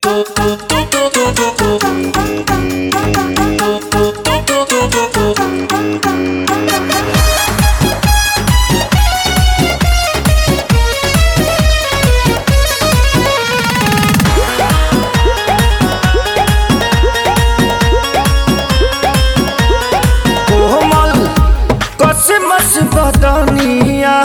बदनिया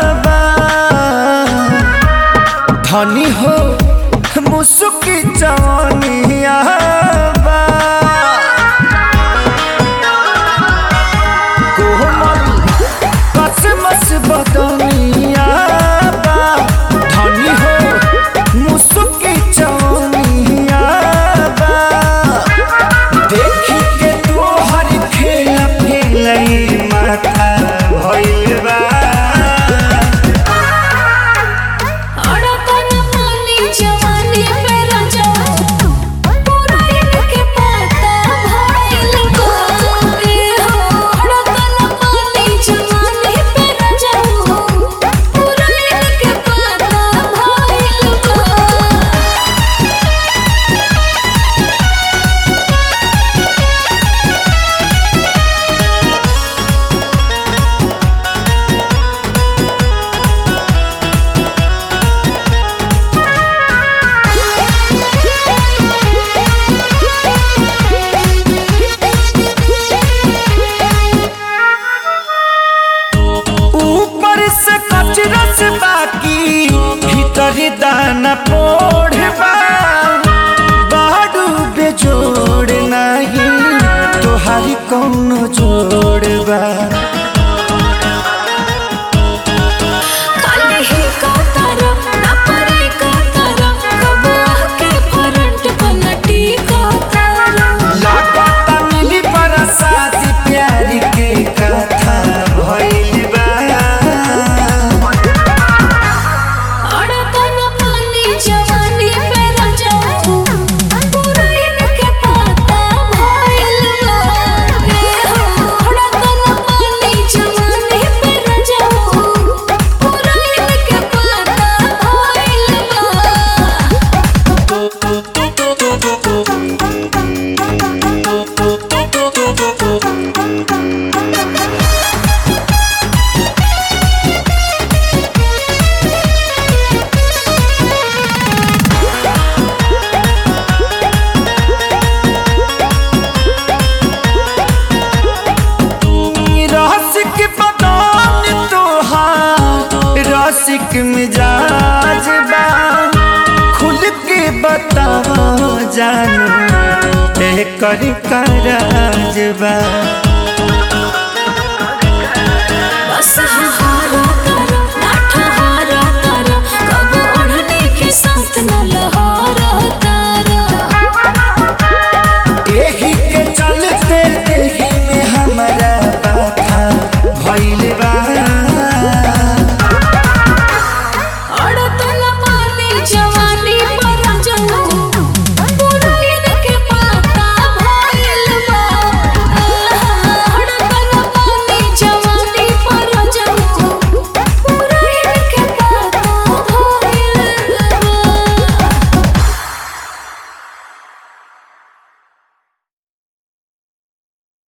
धनी हो मुसुकी जवानिया कोमल कसमस बदनिया धनी हो मुसुकी जवानिया देखी के तू हर खेला खेलाई माथा बाकी भीतर दाना पोढ़बा बाडू बेजोड़ नहीं तोहारी कौनो जोड़बा रसिक मिजाज बा खुल के बताओ जानू एकर राज बा।